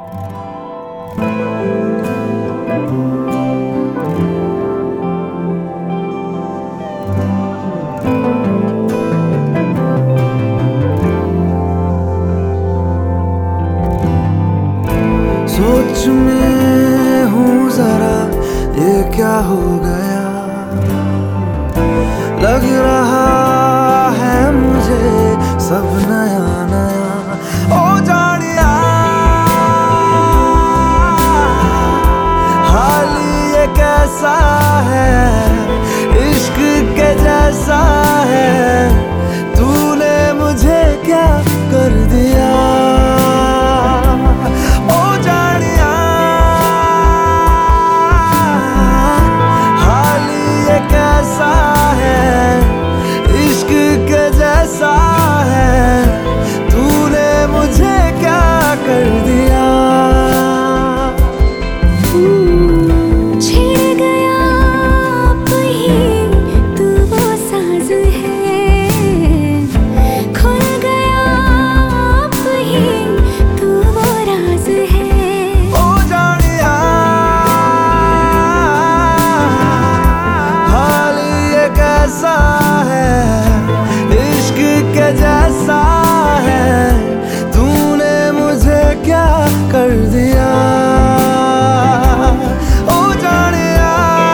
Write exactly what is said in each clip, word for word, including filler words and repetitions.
सोच में हूँ जरा ये क्या हो गया, लग रहा है मुझे सब नया नया। ओ जानिया हाल ये कैसा है, इश्क के जैसा है, तूने मुझे क्या कर दिया। कैसा है इश्क के जैसा है, तूने मुझे क्या कर दिया। छिड़ गया आप ही तू वो साज है, खुल गया आप ही तू वो राज है। ओ जानिया कैसा है इश्क के जैसा है, तूने मुझे क्या कर दिया। ओ जानिया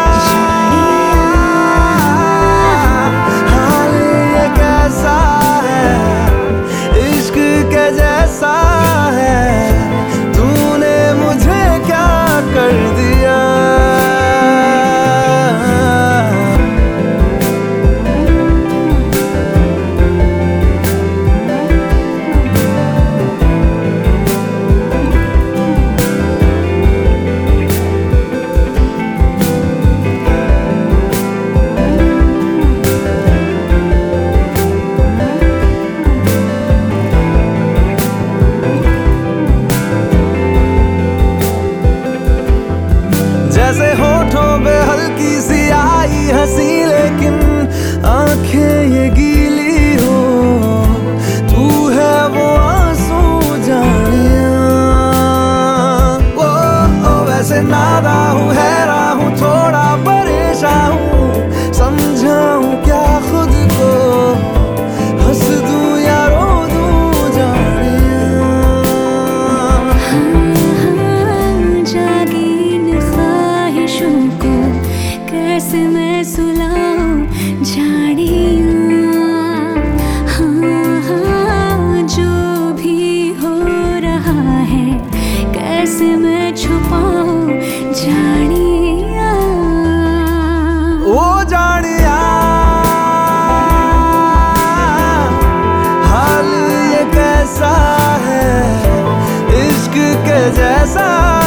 हाल ये कैसा है इश्क के जैसा है, तूने मुझे क्या कर दिया। जैसे होठों पे हल्की सी आई हंसी, लेकिन आंखें ये गीली हो, तू है वो आंसू जानिया। ओ, ओ वैसे नादा हूँ, हैरान हूँ, थोड़ा परेशान हूँ, समझाऊं क्या खुद को, हंस दूं या रो दूं जानिया। कैसे मैं सुलाऊं जानिया, हाँ हाँ जो भी हो रहा है कैसे मैं छुपाऊं जानिया। ओ जानिया हाल ये कैसा है इश्क के जैसा